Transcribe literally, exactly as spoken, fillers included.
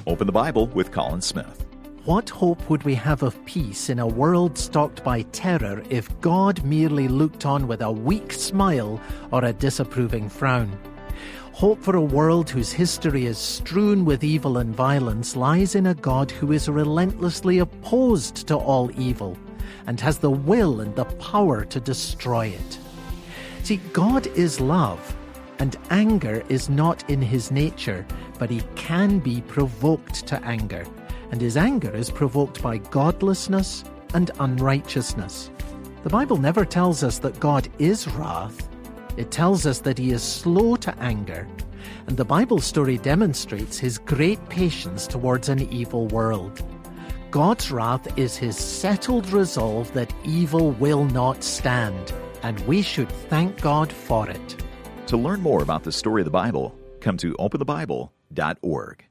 Open the Bible with Colin Smith. What hope would we have of peace in a world stalked by terror if God merely looked on with a weak smile or a disapproving frown? Hope for a world whose history is strewn with evil and violence lies in a God who is relentlessly opposed to all evil and has the will and the power to destroy it. See, God is love, and anger is not in his nature, but he can be provoked to anger, and his anger is provoked by godlessness and unrighteousness. The Bible never tells us that God is wrath. It tells us that he is slow to anger, and the Bible story demonstrates his great patience towards an evil world. God's wrath is his settled resolve that evil will not stand, and we should thank God for it. To learn more about the story of the Bible, come to open the bible dot org.